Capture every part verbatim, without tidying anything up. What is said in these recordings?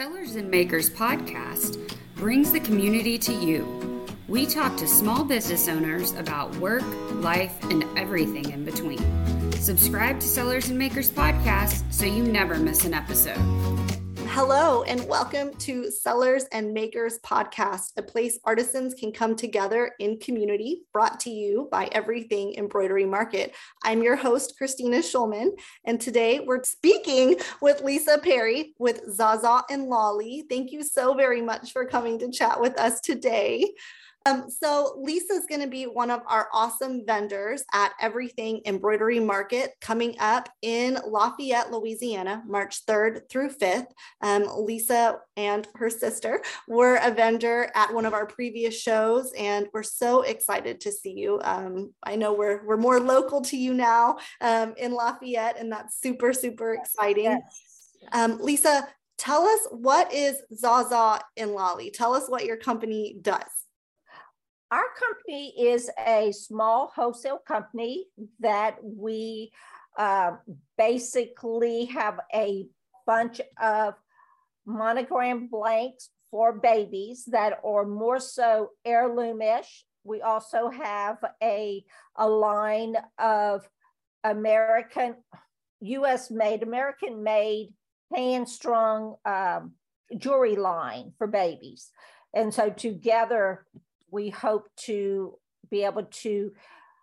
Sellers and Makers podcast brings the community to you. We talk to small business owners about work, life, and everything in between. Subscribe to Sellers and Makers podcast so you never miss an episode. Hello, and welcome to Sellers and Makers podcast, a place artisans can come together in community, brought to you by Everything Embroidery Market. I'm your host, Christina Schulman, and today we're speaking with Lisa Perry with Zaza and Lolly. Thank you so very much for coming to chat with us today. Um, so Lisa is going to be one of our awesome vendors at Everything Embroidery Market coming up in Lafayette, Louisiana, March third through fifth. Um, Lisa and her sister were a vendor at one of our previous shows, and we're so excited to see you. Um, I know we're we're more local to you now um, in Lafayette, and that's super, super exciting. Yes. Um, Lisa, tell us, what is Zaza and Lolly? Tell us what your company does. Our company is a small wholesale company that we uh, basically have a bunch of monogram blanks for babies that are more so heirloomish. We also have a, a line of American, U S made, American made, hand-strung um, jewelry line for babies. And so together, we hope to be able to,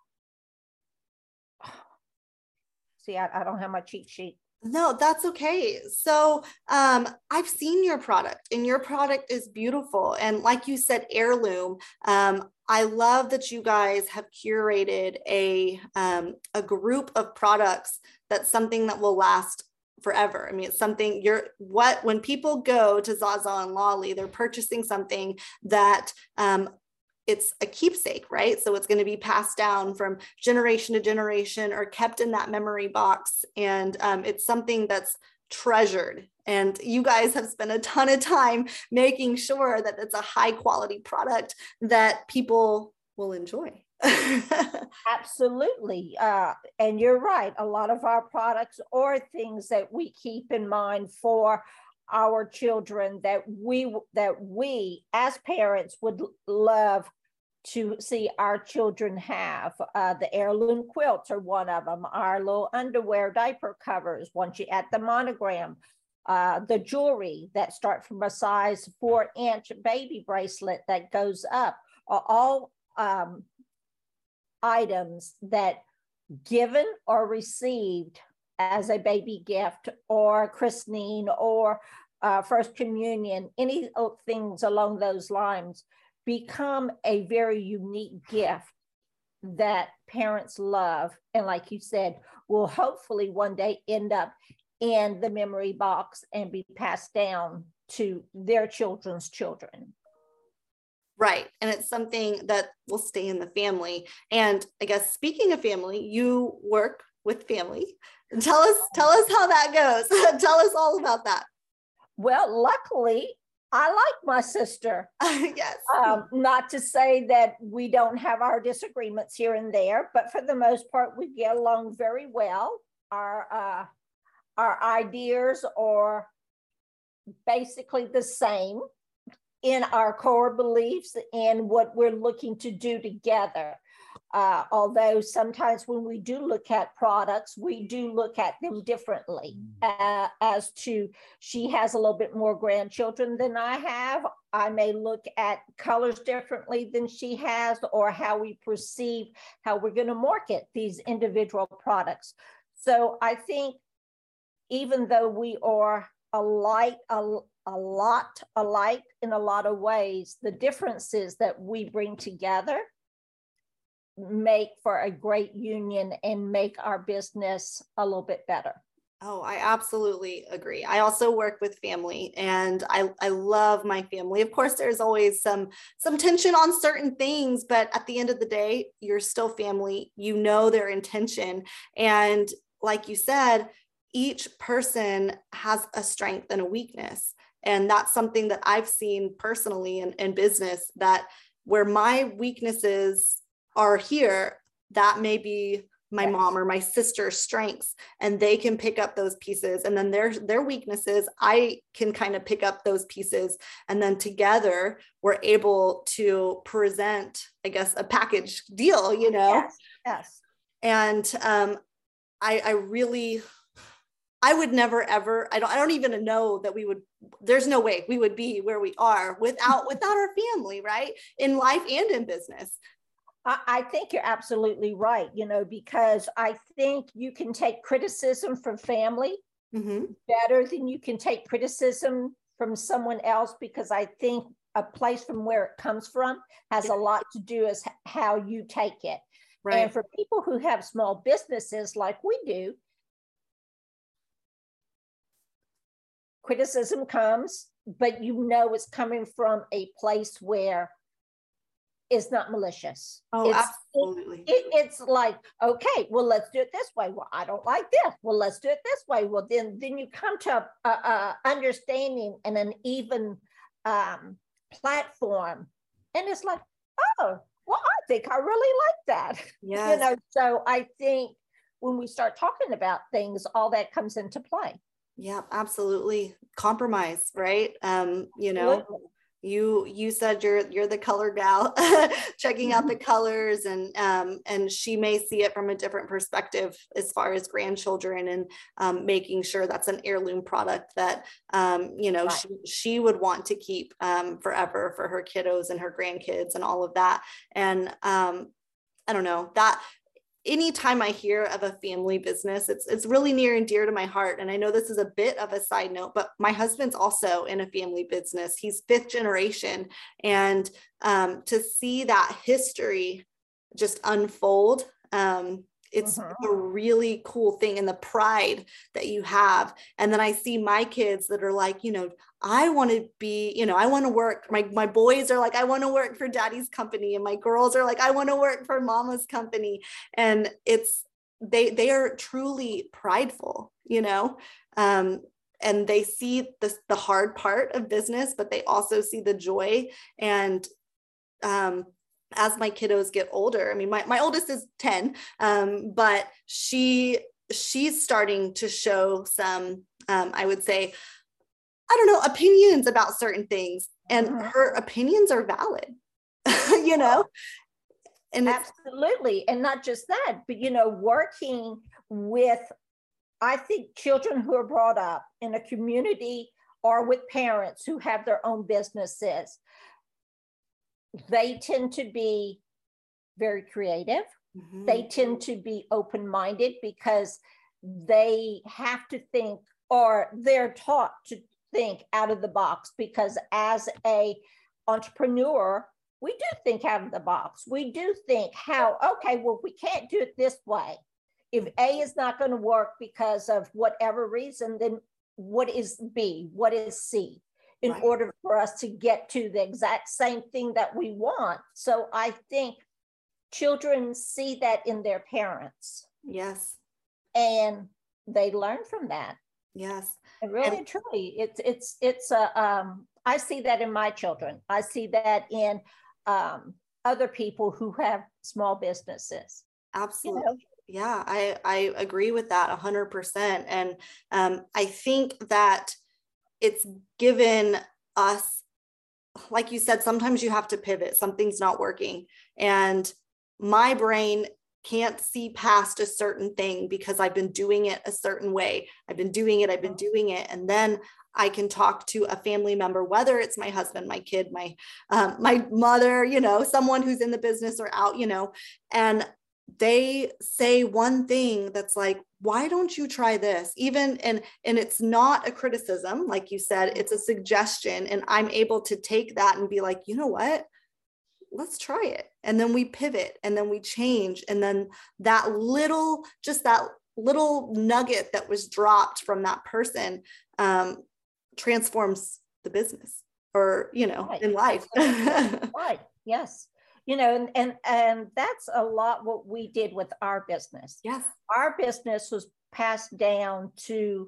see, I, I don't have my cheat sheet. No, that's okay. So um, I've seen your product, and your product is beautiful. And like you said, heirloom. Um, I love that you guys have curated a, um, a group of products that's something that will last forever. I mean, it's something you're what, when people go to Zaza and Lolly, they're purchasing something that um, it's a keepsake, right? So it's going to be passed down from generation to generation or kept in that memory box. And um, it's something that's treasured. And you guys have spent a ton of time making sure that it's a high quality product that people will enjoy. Absolutely. Uh, and you're right. A lot of our products are things that we keep in mind for our children that we that we as parents would love to see our children have. Uh, the heirloom quilts are one of them. Our little underwear diaper covers, once you add the monogram, uh, the jewelry that start from a size four inch baby bracelet that goes up, are all um, items that given or received as a baby gift or christening or uh, first communion, any things along those lines become a very unique gift that parents love. And like you said, will hopefully one day end up in the memory box and be passed down to their children's children. Right. And it's something that will stay in the family. And I guess speaking of family, you work with family. Tell us, tell us how that goes. Tell us all about that. Well, luckily, I like my sister. Yes. Um, not to say that we don't have our disagreements here and there, but for the most part, we get along very well. Our uh, our ideas are basically the same in our core beliefs and what we're looking to do together. Uh, although sometimes when we do look at products, we do look at them differently uh, as to, she has a little bit more grandchildren than I have. I may look at colors differently than she has, or how we perceive how we're going to market these individual products. So I think even though we are alike, a, a lot alike in a lot of ways, the differences that we bring together make for a great union and make our business a little bit better. Oh, I absolutely agree. I also work with family, and I, I love my family. Of course, there's always some, some tension on certain things, but at the end of the day, you're still family. You know their intention. And like you said, each person has a strength and a weakness. And that's something that I've seen personally in, in business, that where my weaknesses are here, that may be my yes. mom or my sister's strengths, and they can pick up those pieces, and then their their weaknesses, I can kind of pick up those pieces, and then together we're able to present, I guess, a package deal, you know. Yes, yes. And um I I really I would never ever, I don't I don't even know that we would, there's no way we would be where we are without without our family, right? In life and in business. I think you're absolutely right, you know, because I think you can take criticism from family mm-hmm. better than you can take criticism from someone else, because I think a place from where it comes from has yeah. a lot to do as how you take it. Right. And for people who have small businesses like we do, criticism comes, but you know it's coming from a place where it's not malicious. Oh, it's, absolutely. It, it, it's like, okay, well, let's do it this way. Well, I don't like this. Well, let's do it this way. Well, then, then you come to a, a understanding and an even um, platform. And it's like, oh, well, I think I really like that. Yes. You know, so I think when we start talking about things, all that comes into play. Yeah, absolutely. Compromise, right? Um, you know, absolutely. you you said you're you're the color gal, checking out the colors, and um, and she may see it from a different perspective as far as grandchildren, and um, making sure that's an heirloom product that um, you know, right. she, she would want to keep um, forever for her kiddos and her grandkids and all of that. And um, I don't know, that anytime I hear of a family business, it's it's really near and dear to my heart. And I know this is a bit of a side note, but my husband's also in a family business. He's fifth generation. And um, to see that history just unfold, um, it's mm-hmm. a really cool thing, and the pride that you have. And then I see my kids that are like, you know, I want to be, you know, I want to work. My, my boys are like, I want to work for daddy's company. And my girls are like, I want to work for mama's company. And it's, they, they are truly prideful, you know, um, and they see the, the hard part of business, but they also see the joy. And, um, as my kiddos get older, I mean, my, my oldest is ten, um, but she, she's starting to show some, um, I would say, I don't know, opinions about certain things, and mm-hmm. her opinions are valid, you know? And absolutely. And not just that, but, you know, working with, I think, children who are brought up in a community or with parents who have their own businesses, they tend to be very creative. Mm-hmm. They tend to be open-minded because they have to think, or they're taught to think out of the box, because as a entrepreneur, we do think out of the box. We do think how, okay, well, we can't do it this way. If A is not going to work because of whatever reason, then what is B? What is C? In right. order for us to get to the exact same thing that we want. So I think children see that in their parents. Yes. And they learn from that. Yes. And really, and truly, it's, it's, it's, a, um, I see that in my children. I see that in um, other people who have small businesses. Absolutely. You know? Yeah, I, I agree with that a hundred percent. And um, I think that it's given us, like you said, sometimes you have to pivot. Something's not working. And my brain can't see past a certain thing because I've been doing it a certain way. I've been doing it. I've been doing it. And then I can talk to a family member, whether it's my husband, my kid, my, um, my mother, you know, someone who's in the business or out, you know, and they say one thing that's like, why don't you try this? Even, and, and it's not a criticism, like you said, it's a suggestion. And I'm able to take that and be like, you know what, let's try it. And then we pivot, and then we change. And then that little, just that little nugget that was dropped from that person um, transforms the business, or, you know, right. in life. Right. Yes. You know, and, and, and that's a lot what we did with our business. Yes. Our business was passed down to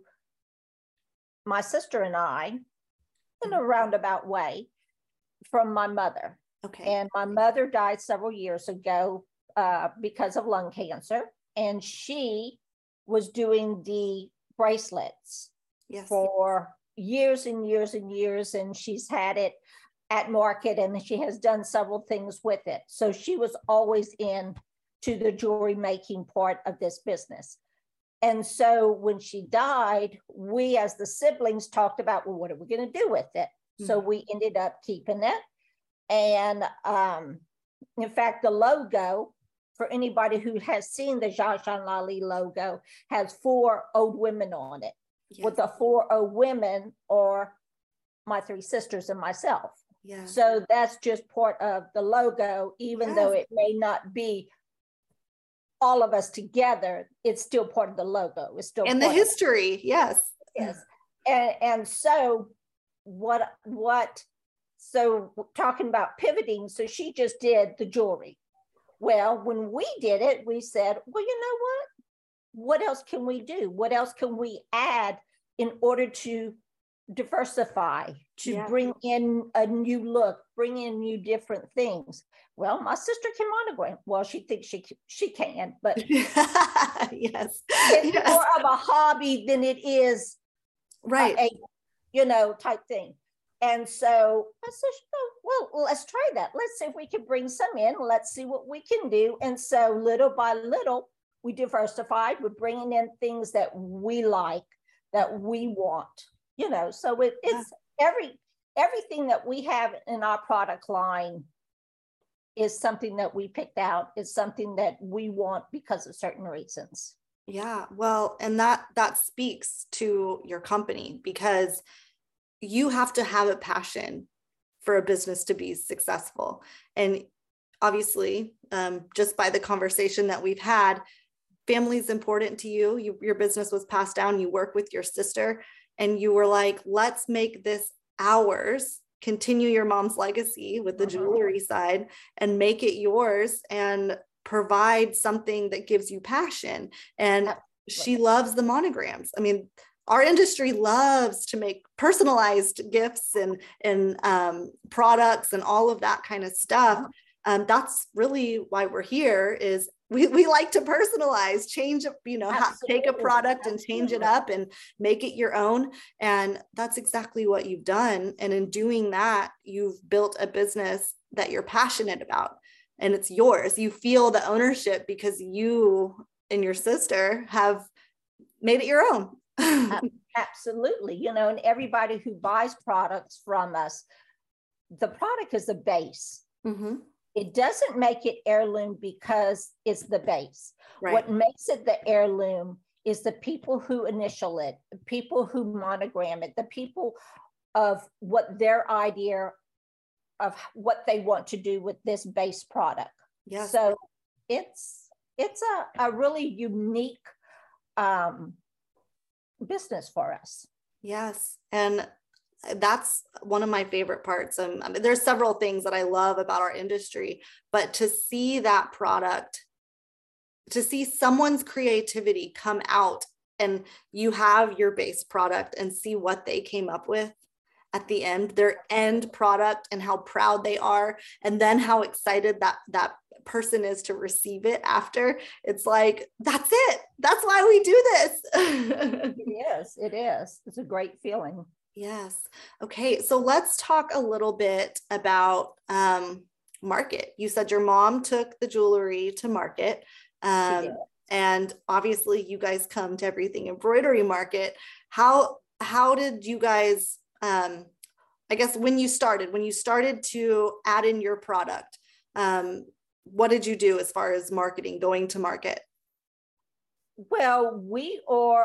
my sister and I in a roundabout way from my mother. Okay. And my mother died several years ago uh, because of lung cancer. and she was doing the bracelets Yes. for years and years and years, and she's had it at market, and she has done several things with it. So she was always in to the jewelry making part of this business. And so when she died, we as the siblings talked about, well, what are we going to do with it? Mm-hmm. So we ended up keeping it. And um, in fact, the logo, for anybody who has seen the Zsa Zsa Lali logo, has four old women on it. Yes. With the four old women are my three sisters and myself. Yeah. So that's just part of the logo, even yes. though it may not be all of us together, it's still part of the logo. It's still and the history. Yes. Yes. And, and so what, what, so talking about pivoting, so she just did the jewelry. Well, when we did it, we said, well, you know what? What else can we do? What else can we add in order to diversify, to yeah. bring in a new look, bring in new different things? Well, my sister can monogram. Well, she thinks she she can, but yes, it's yes. more of a hobby than it is right, a, a you know type thing. And so I said, oh, well, let's try that. Let's see if we can bring some in. Let's see what we can do. And so little by little, we diversified. We're bringing in things that we like, that we want. You know, so it, it's every everything that we have in our product line is something that we picked out, is something that we want because of certain reasons. Yeah, well, and that that speaks to your company, because you have to have a passion for a business to be successful. And obviously, um, just by the conversation that we've had, family is important to you. you. Your business was passed down. You work with your sister, and you were like, let's make this ours, continue your mom's legacy with the jewelry side and make it yours and provide something that gives you passion. And she loves the monograms. I mean, our industry loves to make personalized gifts and, and um, products and all of that kind of stuff. Um, that's really why we're here, is we, we like to personalize, change up, you know, how, take a product and change it up and make it your own. And that's exactly what you've done. And in doing that, you've built a business that you're passionate about, and it's yours. You feel the ownership because you and your sister have made it your own. Absolutely. You know, and everybody who buys products from us, the product is the base. Mm-hmm. It doesn't make it heirloom because it's the base. Right. What makes it the heirloom is the people who initial it, the people who monogram it, the people of what their idea of what they want to do with this base product. Yes. So it's it's a, a really unique um, business for us. Yes. And that's one of my favorite parts. Um, I mean, there's several things that I love about our industry, but to see that product, to see someone's creativity come out, and you have your base product and see what they came up with at the end, their end product, and how proud they are, and then how excited that that person is to receive it after. It's like, that's it. That's why we do this. It is. It is. It's a great feeling. Yes. Okay. So let's talk a little bit about um, market. You said your mom took the jewelry to market. Um, and obviously you guys come to Everything Embroidery Market. How, how did you guys, um, I guess when you started, when you started to add in your product, um, what did you do as far as marketing, going to market? Well, we are,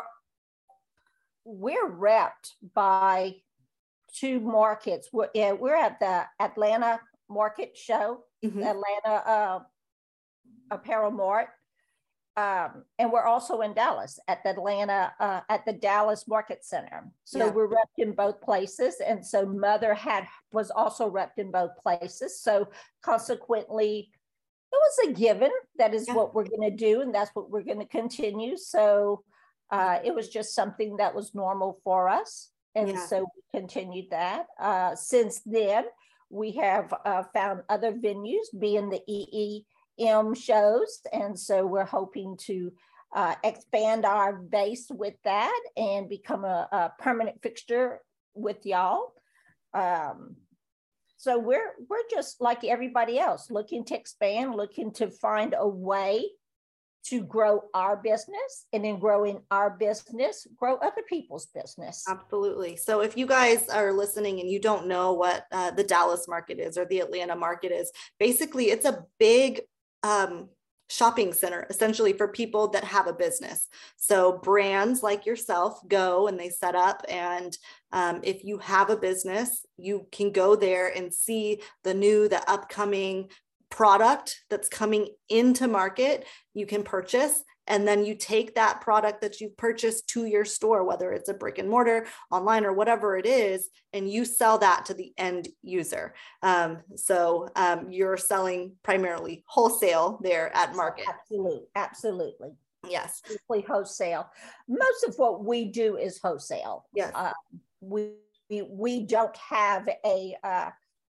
we're repped by two markets. We're, yeah, we're at the Atlanta Market Show, mm-hmm. Atlanta uh, Apparel Mart. Um, and we're also in Dallas at the Atlanta, uh, at the Dallas Market Center. So yeah. we're repped in both places. And so Mother had was also repped in both places. So consequently, it was a given. That is yeah. what we're going to do. And that's what we're going to continue. So uh, it was just something that was normal for us. And yeah. so we continued that. Uh, since then, we have uh, found other venues, being the E E M shows. And so we're hoping to uh, expand our base with that and become a, a permanent fixture with y'all. Um, so we're we're just like everybody else, looking to expand, looking to find a way to grow our business, and in growing our business, grow other people's business. Absolutely. So if you guys are listening and you don't know what uh, the Dallas market is or the Atlanta market is, basically it's a big um, shopping center, essentially, for people that have a business. So brands like yourself go and they set up, and um, if you have a business, you can go there and see the new, the upcoming product that's coming into market. You can purchase, and then you take that product that you purchased to your store, whether it's a brick and mortar, online, or whatever it is, and you sell that to the end user. Um, so um, you're selling primarily wholesale there at market. Absolutely, absolutely. Yes. Strictly wholesale. Most of what we do is wholesale. Yes. Uh, we, we we don't have a uh,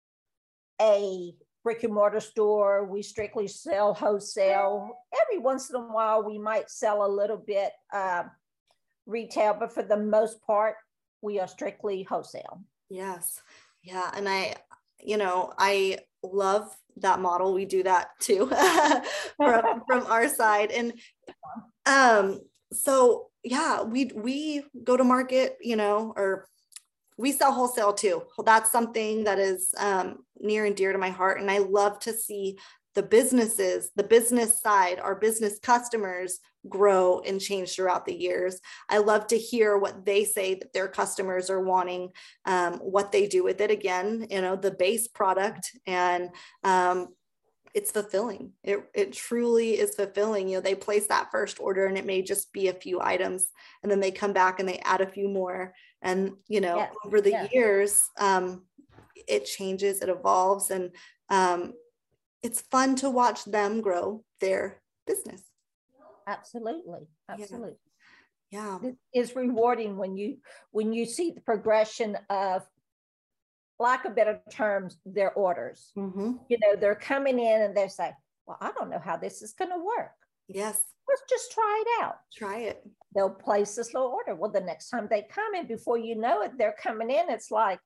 a brick and mortar store. We strictly sell wholesale. Every once in a while, we might sell a little bit uh, retail, but for the most part, we are strictly wholesale. Yes. Yeah. And I, you know, I love that model. We do that too from, from our side. And um, so, yeah, we, we go to market, you know, or we sell wholesale too. That's something that is um, near and dear to my heart. And I love to see the businesses, the business side, our business customers grow and change throughout the years. I love to hear what they say that their customers are wanting, um, what they do with it. Again, you know, the base product, and um, it's fulfilling. It, it truly is fulfilling. You know, they place that first order and it may just be a few items, and then they come back and they add a few more. And, you know, yeah, over the yeah. years, um, it changes, it evolves, and um, it's fun to watch them grow their business. Absolutely. Absolutely. Yeah. yeah. It is rewarding when you, when you see the progression of, lack of better terms, their orders. Mm-hmm. You know, they're coming in and they're saying, well, I don't know how this is going to work. Yes. Let's just try it out. Try it. They'll place this little order. Well, the next time they come in, before you know it, they're coming in. It's like,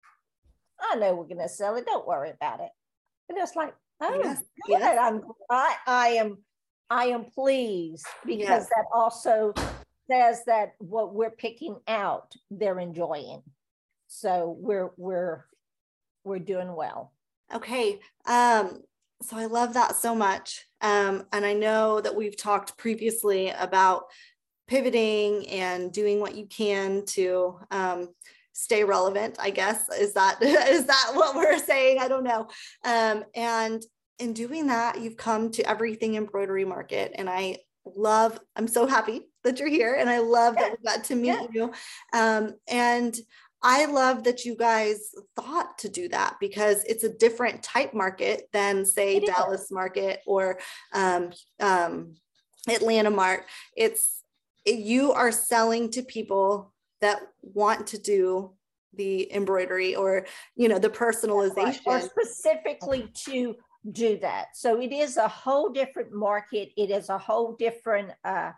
I know we're going to sell it. Don't worry about it. And it's like, oh, yes. good. Yes. I'm, I, I am, I am pleased, because yes. that also says that what we're picking out, they're enjoying. So we're, we're, we're doing well. Okay. Um, so I love that so much. Um, and I know that we've talked previously about pivoting and doing what you can to um, stay relevant, I guess. Is that, is that what we're saying? I don't know. Um, and in doing that, you've come to Everything Embroidery Market. And I love, I'm so happy that you're here. And I love yeah. that we got to meet yeah. you. Um, and I love that you guys thought to do that, because it's a different type market than, say, it Dallas is. market or um, um, Atlanta Mart. It's it, you are selling to people that want to do the embroidery, or, you know, the personalization, or specifically to do that. So it is a whole different market. It is a whole different uh,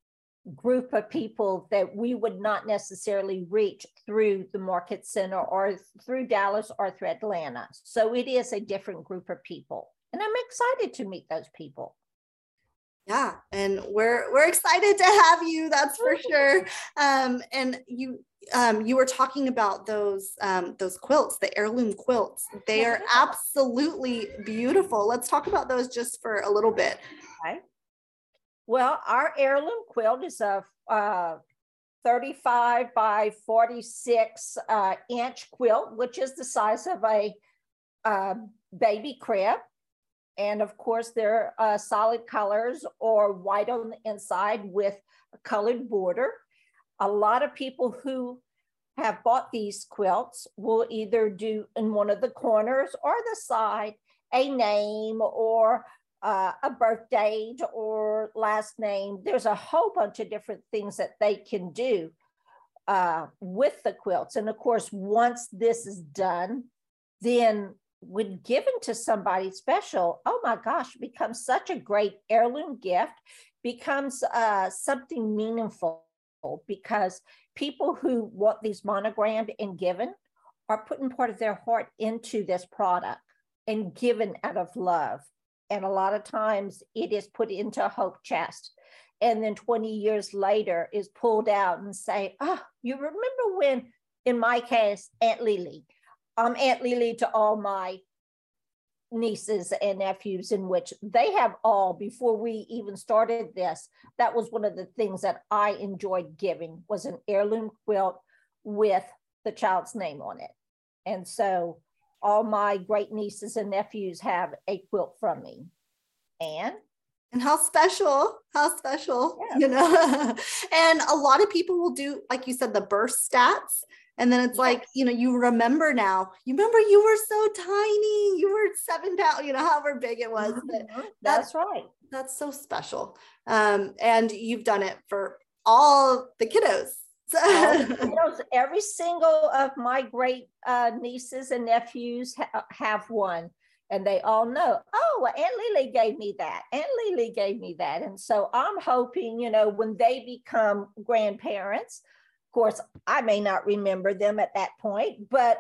group of people that we would not necessarily reach through the market center or through Dallas or through Atlanta. So it is a different group of people, and I'm excited to meet those people. Yeah, and we're we're excited to have you. That's for sure. Um, and you um, you were talking about those um, those quilts, the heirloom quilts. They are absolutely beautiful. Let's talk about those just for a little bit. Okay. Well, our heirloom quilt is a uh, thirty-five by forty-six uh, inch quilt, which is the size of a uh, baby crib. And of course, they're uh, solid colors or white on the inside with a colored border. A lot of people who have bought these quilts will either do in one of the corners or the side a name or Uh, a birth date or last name. There's a whole bunch of different things that they can do uh, with the quilts. And of course, once this is done, then when given to somebody special, oh my gosh, becomes such a great heirloom gift, becomes uh, something meaningful, because people who want these monogrammed and given are putting part of their heart into this product and given out of love. And a lot of times it is put into a hope chest. And then twenty years later is pulled out and say, oh, you remember when, in my case, Aunt Lily, I'm Aunt Lily to all my nieces and nephews, in which they have all, before we even started this, that was one of the things that I enjoyed giving, was an heirloom quilt with the child's name on it. And so all my great nieces and nephews have a quilt from me. And And how special, how special, yeah. you know, and a lot of people will do, like you said, the birth stats. And then it's Yes. like, you know, you remember now, you remember you were so tiny, you were seven pounds, you know, however big it was. But Mm-hmm. That's, that's right. That's so special. Um, and you've done it for all the kiddos. All the kiddos, every single of my great uh, nieces and nephews ha- have one. And they all know, oh, well, Aunt Lily gave me that. Aunt Lily gave me that. And so I'm hoping, you know, when they become grandparents, of course, I may not remember them at that point, but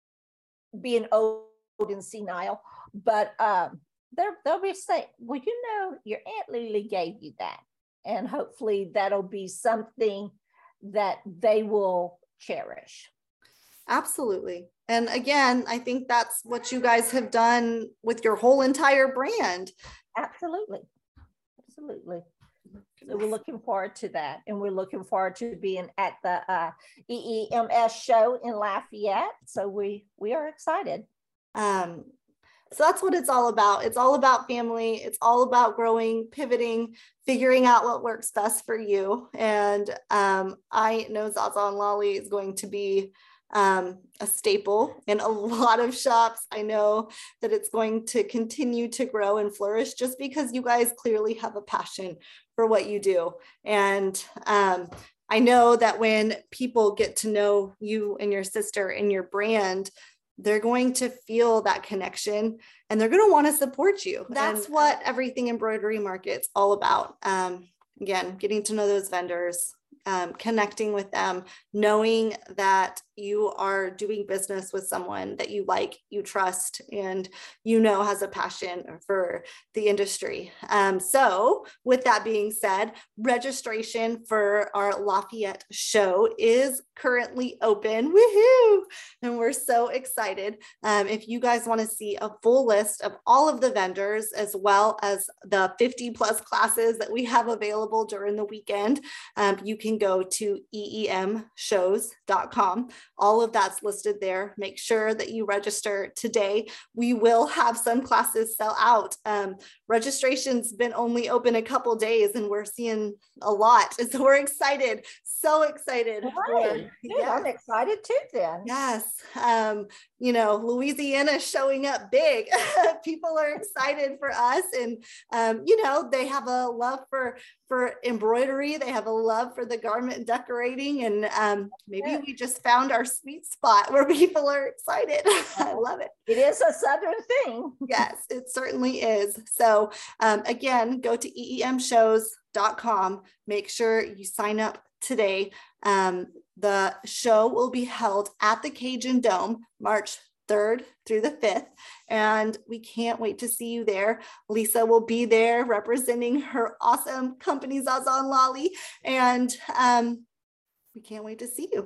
being old and senile, but um, they'll be saying, well, you know, your Aunt Lily gave you that. And hopefully that'll be something that they will cherish. Absolutely. And again, I think that's what you guys have done with your whole entire brand. Absolutely. Absolutely. So we're looking forward to that. And we're looking forward to being at the uh, E E M S show in Lafayette. So we, we are excited. Um, so that's what it's all about. It's all about family. It's all about growing, pivoting, figuring out what works best for you. And um, I know Zaza and Lolly is going to be um, a staple in a lot of shops. I know that it's going to continue to grow and flourish just because you guys clearly have a passion for what you do. And um, I know that when people get to know you and your sister and your brand, they're going to feel that connection and they're going to want to support you. That's and, what Everything Embroidery Market's all about. Um, again, getting to know those vendors, um, connecting with them, knowing that you are doing business with someone that you like, you trust, and you know has a passion for the industry. Um, so with that being said, registration for our Lafayette show is currently open. Woohoo! And we're so excited. Um, if you guys want to see a full list of all of the vendors, as well as the fifty plus classes that we have available during the weekend, um, you can go to E E M shows dot com. All of that's listed there. Make sure that you register today. We will have some classes sell out. Um, registration's been only open a couple days and we're seeing a lot. And so we're excited, so excited. Right. For, yes. I'm excited too then. Yes. Um, you know, Louisiana is showing up big. People are excited for us. And, um, you know, they have a love for, for embroidery. They have a love for the garment decorating. And um, maybe yeah. we just found our sweet spot where people are excited. I love it. It is a Southern thing. Yes, it certainly is. So um, again, go to E E M shows dot com. Make sure you sign up today. Um, the show will be held at the Cajun Dome, March third through the fifth. And we can't wait to see you there. Lisa will be there representing her awesome company, Zaza and Lolly. And um, we can't wait to see you.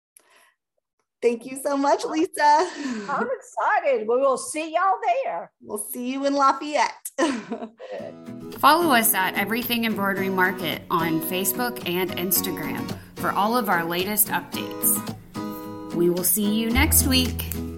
Thank you so much, Lisa. I'm excited. We will see y'all there. We'll see you in Lafayette. Follow us at Everything Embroidery Market on Facebook and Instagram for all of our latest updates. We will see you next week.